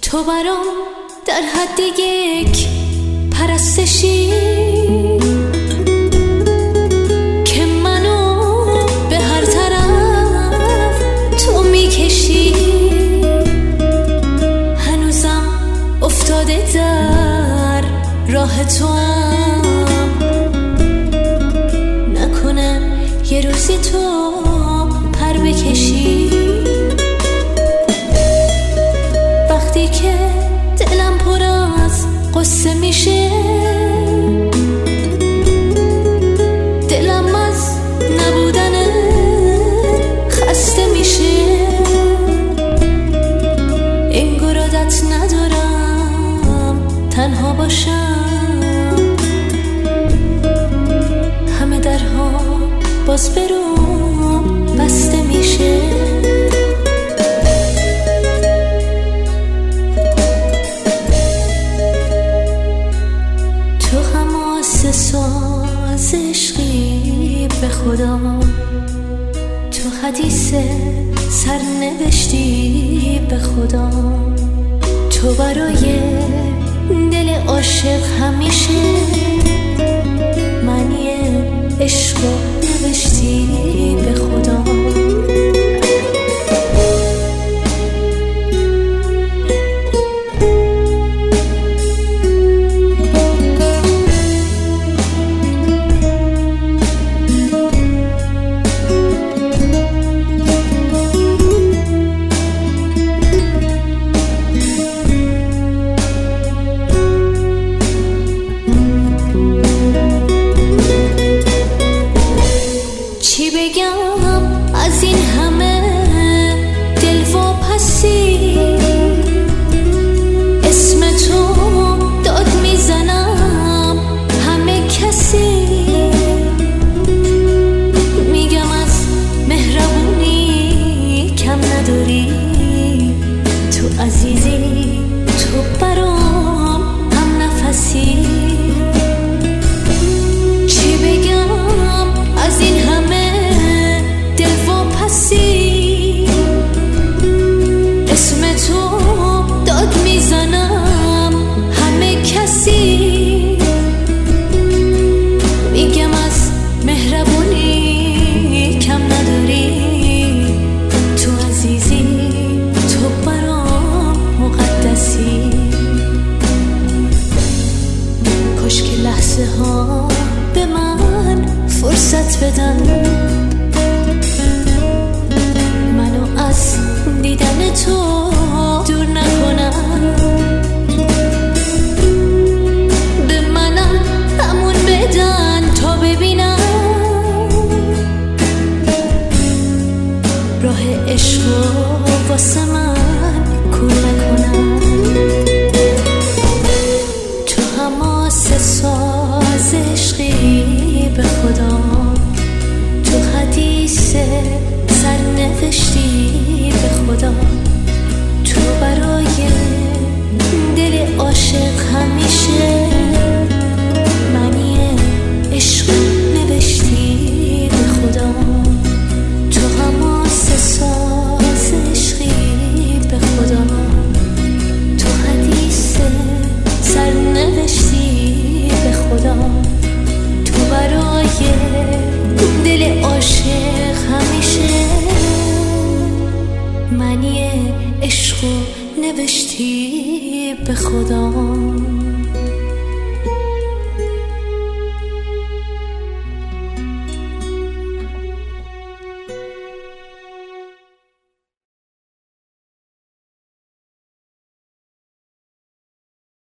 تو برام در حد یک پرستشی که منو به هر طرف تو میکشی. هنوزم افتاده در راه تو هم، نکنه یه روزی تو پر بکشی. وقتی که دلم پر از قصه میشه، دلم از نبودن خسته میشه. انگار عادت ندارم تنها باشم، همه درها باز برام بسته میشه. ساز عشقی به خدا، تو حدیث سرنوشتی به خدا. تو برای دل عاشق همیشه معنی عشق نوشتی به خدا. چی بگم از این همه دلواپسی، اسم تو داد میزنم همه کسی. میگم از مهربونی کم نداری، تو عزیزی تو برام هم نفسی. چی بگم از این همه اسم تو داد میزنم همه کسی. میگم از مهربونی کم نداری، تو عزیزی تو برام مقدسی. کاش که لحظه ها به من فرصت بدن، از دیدن تو دور نکنم. به منم همون بدن تا ببینم راه عشق و واسه من کور نکنم. تو حماسه ساز عشقی به خدا، تو حدیث سرنوشتی به خدا. تو برای دل عاشق همیشه معنی عشق نوشتی به خدا. تو حماسه ساز عشقی به خدا، تو حدیث سرنوشتی به خدا. تو برای دل عاشق همیشه معنی عشق نوشتی به خدا.